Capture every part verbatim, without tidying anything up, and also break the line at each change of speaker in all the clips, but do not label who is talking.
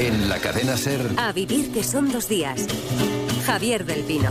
En la cadena SER.
A vivir que son dos días. Javier del Pino.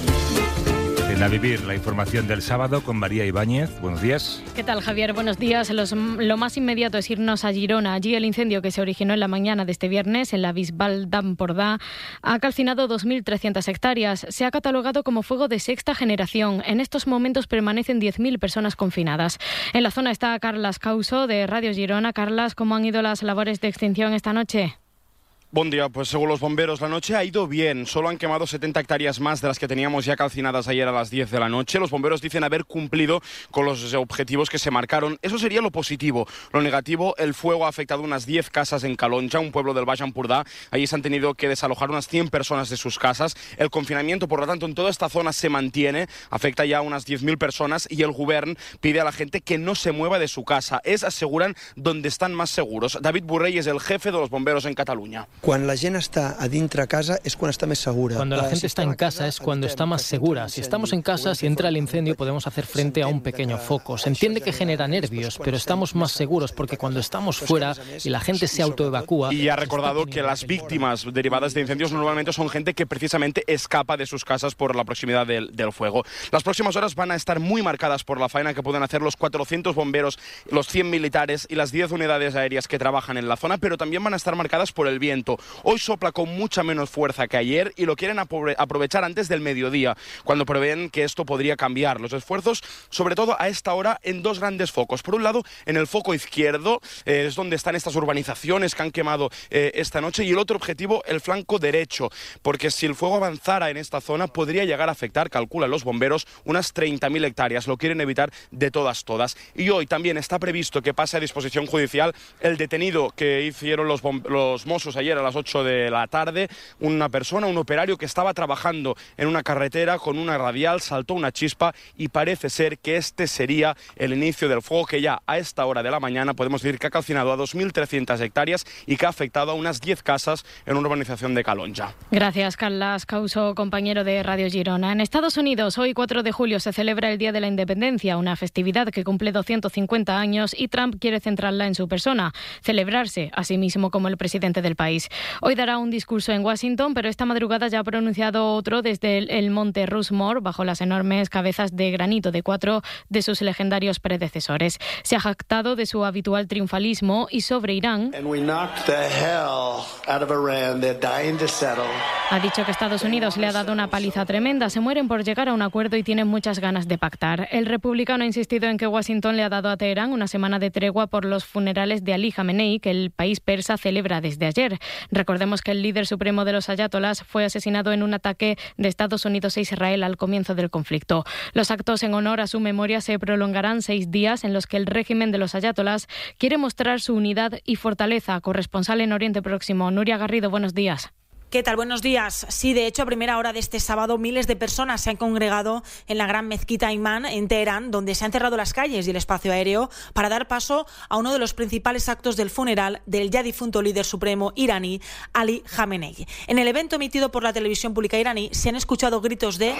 En A Vivir, la información del sábado con María Ibáñez. Buenos días.
¿Qué tal, Javier? Buenos días. Los, lo más inmediato es irnos a Girona. Allí el incendio que se originó en la mañana de este viernes en la Bisbal d'Empordà ha calcinado dos mil trescientas hectáreas. Se ha catalogado como fuego de sexta generación. En estos momentos permanecen diez mil personas confinadas. En la zona está Carlas Couso de Radio Girona. Carlas, ¿cómo han ido las labores de extinción esta noche?
Buen día, pues según los bomberos la noche ha ido bien, solo han quemado setenta hectáreas más de las que teníamos ya calcinadas ayer a las diez de la noche. Los bomberos dicen haber cumplido con los objetivos que se marcaron. Eso sería lo positivo. Lo negativo, el fuego ha afectado unas diez casas en Calonja, un pueblo del Baix Empordà. Allí se han tenido que desalojar unas cien personas de sus casas. El confinamiento, por lo tanto, en toda esta zona se mantiene, afecta ya a unas diez mil personas y el govern pide a la gente que no se mueva de su casa. Es, aseguran, donde están más seguros. David Borrell es el jefe de los bomberos en Cataluña.
Cuando la gente está adentro de casa es cuando está más segura.
Cuando la gente está en casa es cuando está más segura. Si estamos en casa, si entra el incendio, podemos hacer frente a un pequeño foco. Se entiende que genera nervios, pero estamos más seguros porque cuando estamos fuera y la gente se autoevacúa...
Y ha recordado que las víctimas derivadas de incendios normalmente son gente que precisamente escapa de sus casas por la proximidad del, del fuego. Las próximas horas van a estar muy marcadas por la faena que pueden hacer los cuatrocientos bomberos, los cien militares y las diez unidades aéreas que trabajan en la zona, pero también van a estar marcadas por el viento. Hoy sopla con mucha menos fuerza que ayer y lo quieren aprovechar antes del mediodía, cuando prevén que esto podría cambiar. Los esfuerzos, sobre todo a esta hora, en dos grandes focos. Por un lado, en el foco izquierdo, eh, es donde están estas urbanizaciones que han quemado eh, esta noche, y el otro objetivo, el flanco derecho, porque si el fuego avanzara en esta zona, podría llegar a afectar, calculan los bomberos, unas treinta mil hectáreas. Lo quieren evitar de todas, todas. Y hoy también está previsto que pase a disposición judicial el detenido que hicieron los, los Mossos ayer a las ocho de la tarde, una persona, un operario que estaba trabajando en una carretera con una radial, saltó una chispa y parece ser que este sería el inicio del fuego que ya a esta hora de la mañana podemos decir que ha calcinado a dos mil trescientas hectáreas y que ha afectado a unas diez casas en una urbanización de Calonja.
Gracias, Carlas Couso, compañero de Radio Girona. En Estados Unidos, hoy cuatro de julio se celebra el Día de la Independencia, una festividad que cumple doscientos cincuenta años y Trump quiere centrarla en su persona, celebrarse a sí mismo como el presidente del país. Hoy dará un discurso en Washington, pero esta madrugada ya ha pronunciado otro desde el, el monte Rushmore, bajo las enormes cabezas de granito de cuatro de sus legendarios predecesores. Se ha jactado de su habitual triunfalismo y sobre Irán ha dicho que Estados Unidos le ha dado una paliza tremenda, se mueren por llegar a un acuerdo y tienen muchas ganas de pactar. El republicano ha insistido en que Washington le ha dado a Teherán una semana de tregua por los funerales de Ali Khamenei, que el país persa celebra desde ayer. Recordemos que el líder supremo de los ayatolás fue asesinado en un ataque de Estados Unidos e Israel al comienzo del conflicto. Los actos en honor a su memoria se prolongarán seis días en los que el régimen de los ayatolás quiere mostrar su unidad y fortaleza. Corresponsal en Oriente Próximo, Nuria Garrido, buenos días.
¿Qué tal? Buenos días. Sí, de hecho, a primera hora de este sábado, miles de personas se han congregado en la gran mezquita Imán en Teherán, donde se han cerrado las calles y el espacio aéreo para dar paso a uno de los principales actos del funeral del ya difunto líder supremo iraní, Ali Khamenei. En el evento emitido por la televisión pública iraní se han escuchado gritos de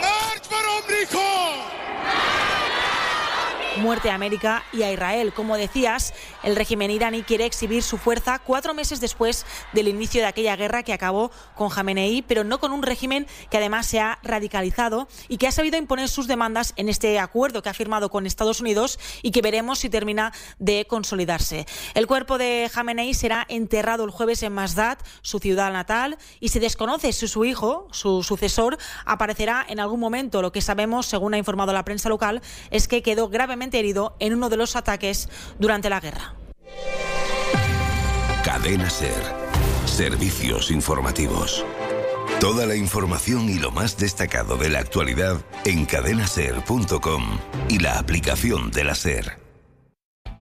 muerte a América y a Israel. Como decías, el régimen iraní quiere exhibir su fuerza cuatro meses después del inicio de aquella guerra que acabó con Khamenei, pero no con un régimen que además se ha radicalizado y que ha sabido imponer sus demandas en este acuerdo que ha firmado con Estados Unidos y que veremos si termina de consolidarse. El cuerpo de Khamenei será enterrado el jueves en Masdad, su ciudad natal, y se desconoce si su hijo, su sucesor, aparecerá en algún momento. Lo que sabemos, según ha informado la prensa local, es que quedó gravemente herido en uno de los ataques durante la guerra.
Cadena SER. Servicios informativos. Toda la información y lo más destacado de la actualidad en cadena ser punto com y la aplicación de la SER.